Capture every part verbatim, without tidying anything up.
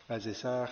Frères et sœurs,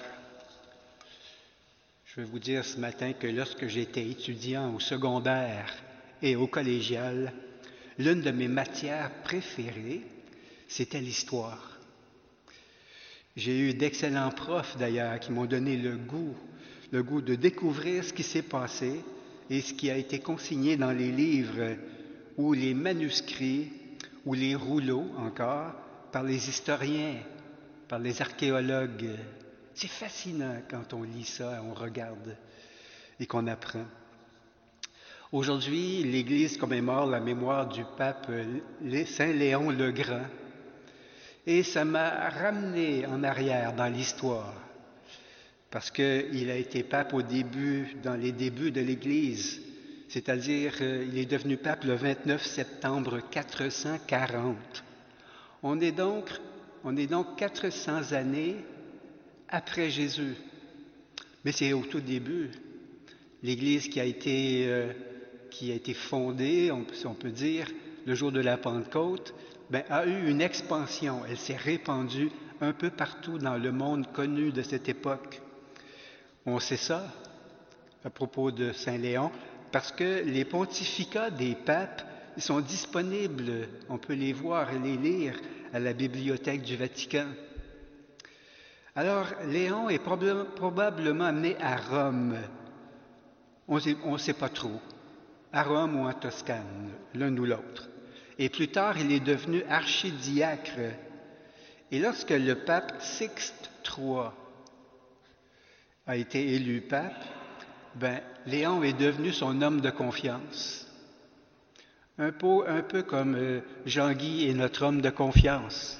je vais vous dire ce matin que lorsque j'étais étudiant au secondaire et au collégial, l'une de mes matières préférées, c'était l'histoire. J'ai eu d'excellents profs d'ailleurs qui m'ont donné le goût, le goût de découvrir ce qui s'est passé et ce qui a été consigné dans les livres ou les manuscrits ou les rouleaux encore par les historiens, par les archéologues. C'est fascinant quand on lit ça, on regarde et qu'on apprend. Aujourd'hui, l'Église commémore la mémoire du pape Saint Léon le Grand. Et ça m'a ramené en arrière dans l'histoire, parce qu'il a été pape au début, dans les débuts de l'Église, c'est-à-dire il est devenu pape le vingt-neuf septembre quatre cent quarante. On est donc, on est donc quatre cents années après Jésus. Mais c'est au tout début. L'Église qui a été, euh, qui a été fondée, on, si on peut dire, le jour de la Pentecôte, ben, a eu une expansion. Elle s'est répandue un peu partout dans le monde connu de cette époque. On sait ça à propos de Saint Léon, parce que les pontificats des papes sont disponibles. On peut les voir et les lire à la bibliothèque du Vatican. Alors, Léon est probablement né à Rome. On ne sait pas trop. À Rome ou en Toscane, l'un ou l'autre. Et plus tard, il est devenu archidiacre. Et lorsque le pape Sixte trois a été élu pape, ben, Léon est devenu son homme de confiance. Un peu, un peu comme euh, Jean-Guy est notre homme de confiance.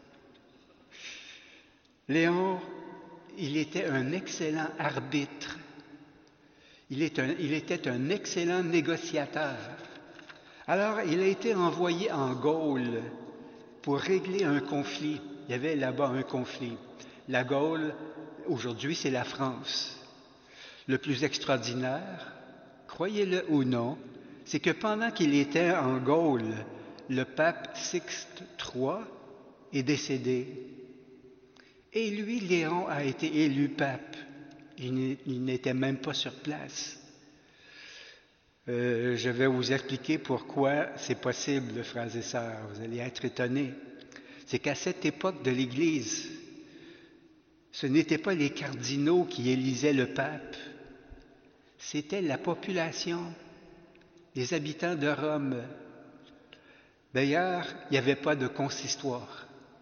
Léon, il était un excellent arbitre. Il, est un, il était un excellent négociateur. Alors, il a été envoyé en Gaule pour régler un conflit. Il y avait là-bas un conflit. La Gaule, aujourd'hui, c'est la France. Le plus extraordinaire, croyez-le ou non, c'est que pendant qu'il était en Gaule, le pape Sixte trois est décédé. Et lui, Léon, a été élu pape. Il n'était même pas sur place. Euh, je vais vous expliquer pourquoi c'est possible, frères et sœurs. Vous allez être étonnés. C'est qu'à cette époque de l'Église, ce n'étaient pas les cardinaux qui élisaient le pape. C'était la population, les habitants de Rome. D'ailleurs, il n'y avait pas de consistoire.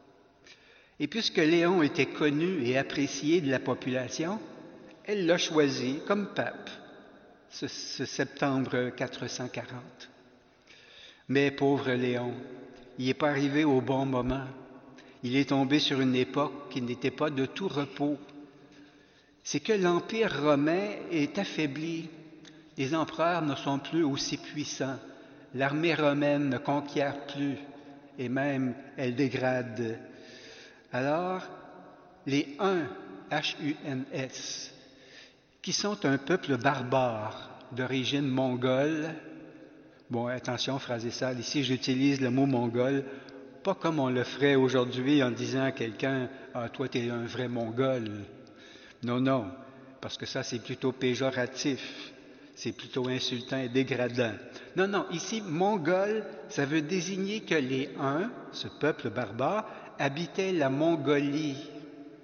Et puisque Léon était connu et apprécié de la population, elle l'a choisi comme pape. Ce, ce septembre quatre cent quarante. Mais pauvre Léon, il n'est pas arrivé au bon moment. Il est tombé sur une époque qui n'était pas de tout repos. C'est que l'Empire romain est affaibli. Les empereurs ne sont plus aussi puissants. L'armée romaine ne conquiert plus et même elle dégrade. Alors, les Huns, H U N S, qui sont un peuple barbare d'origine mongole. Bon, attention, frères et sœurs, ici j'utilise le mot mongol, pas comme on le ferait aujourd'hui en disant à quelqu'un « Ah, toi, tu es un vrai mongol ». Non, non, parce que ça, c'est plutôt péjoratif, c'est plutôt insultant et dégradant. Non, non, ici, mongol, ça veut désigner que les Huns, ce peuple barbare, habitaient la Mongolie. D'accord ?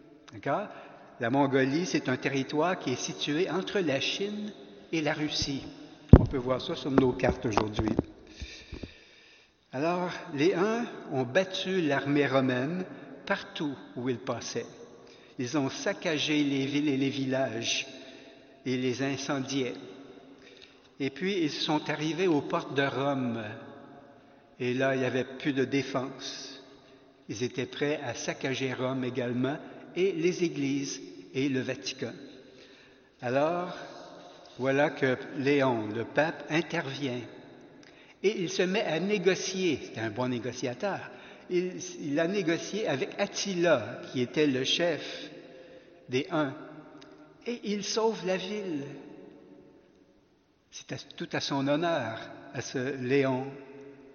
La Mongolie, c'est un territoire qui est situé entre la Chine et la Russie. On peut voir ça sur nos cartes aujourd'hui. Alors, les Huns ont battu l'armée romaine partout où ils passaient. Ils ont saccagé les villes et les villages et les incendiaient. Et puis, ils sont arrivés aux portes de Rome. Et là, il n'y avait plus de défense. Ils étaient prêts à saccager Rome également et les églises et le Vatican. Alors, voilà que Léon, le pape, intervient et il se met à négocier. C'est un bon négociateur. Il, il a négocié avec Attila, qui était le chef des Huns, et il sauve la ville. C'est à, tout à son honneur, à ce Léon.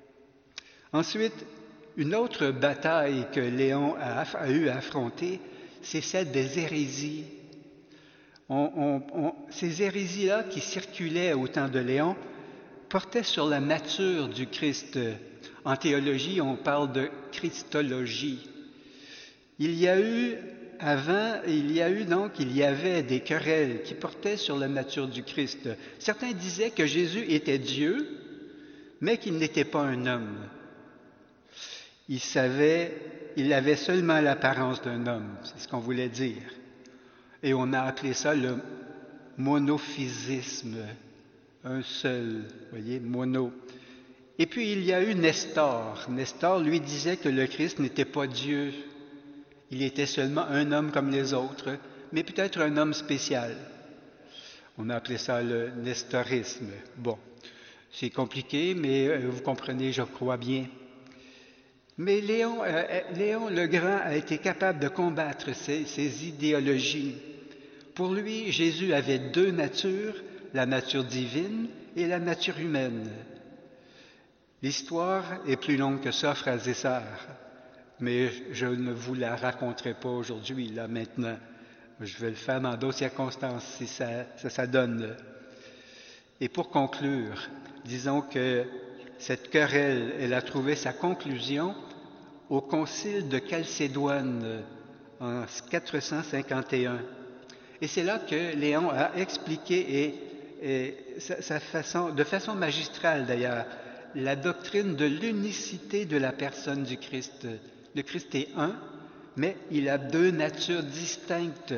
Ensuite, une autre bataille que Léon a, a eu à affronter, c'est celle des hérésies. On, on, on, ces hérésies-là qui circulaient au temps de Léon portaient sur la nature du Christ. En théologie, on parle de christologie. Il y a eu avant, il y a eu donc, il y avait des querelles qui portaient sur la nature du Christ. Certains disaient que Jésus était Dieu, mais qu'il n'était pas un homme. Il savait, il avait seulement l'apparence d'un homme, c'est ce qu'on voulait dire. Et on a appelé ça le monophysisme, un seul, vous voyez, mono. Et puis il y a eu Nestor. Nestor, lui, disait que le Christ n'était pas Dieu. Il était seulement un homme comme les autres, mais peut-être un homme spécial. On a appelé ça le nestorisme. Bon, c'est compliqué, mais vous comprenez, je crois bien. Mais Léon, euh, Léon le Grand a été capable de combattre ces, ces idéologies. Pour lui, Jésus avait deux natures, la nature divine et la nature humaine. L'histoire est plus longue que ça, frères et sœurs. Mais je ne vous la raconterai pas aujourd'hui, là, maintenant. Je vais le faire dans d'autres circonstances, si ça, ça, ça donne. Et pour conclure, disons que cette querelle, elle a trouvé sa conclusion au concile de Chalcédoine en quatre cent cinquante et un. Et c'est là que Léon a expliqué, et, et sa, sa façon, de façon magistrale d'ailleurs, la doctrine de l'unicité de la personne du Christ. Le Christ est un, mais il a deux natures distinctes.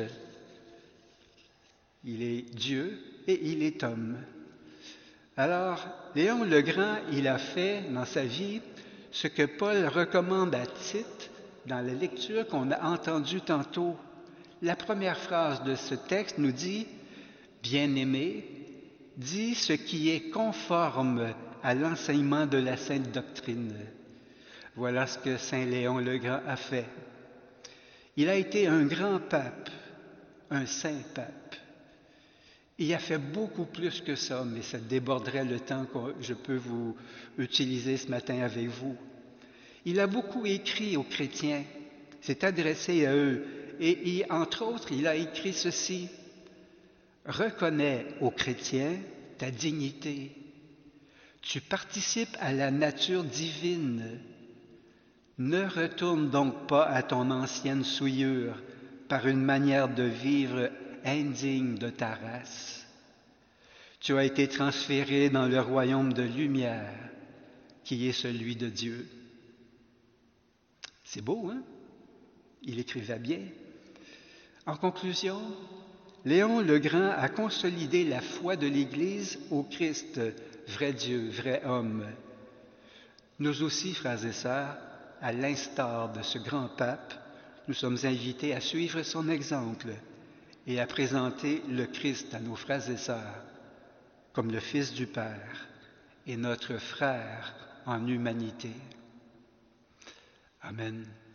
Il est Dieu et il est homme. Alors, Léon le Grand, il a fait dans sa vie ce que Paul recommande à Tite dans la lecture qu'on a entendue tantôt. La première phrase de ce texte nous dit « Bien-aimé, dis ce qui est conforme à l'enseignement de la sainte doctrine. » Voilà ce que Saint Léon le Grand a fait. Il a été un grand pape, un saint pape. Il a fait beaucoup plus que ça, mais ça déborderait le temps que je peux vous utiliser ce matin avec vous. Il a beaucoup écrit aux chrétiens, s'est adressé à eux, et, et entre autres, il a écrit ceci. « Reconnais aux chrétiens ta dignité. Tu participes à la nature divine. Ne retourne donc pas à ton ancienne souillure par une manière de vivre indigne de ta race. Tu as été transféré dans le royaume de lumière qui est celui de Dieu. » C'est beau, hein? Il écrivait bien. En conclusion, Léon le Grand a consolidé la foi de l'Église au Christ, vrai Dieu, vrai homme. Nous aussi, frères et sœurs, à l'instar de ce grand pape, nous sommes invités à suivre son exemple et à présenter le Christ à nos frères et sœurs comme le Fils du Père et notre frère en humanité. Amen.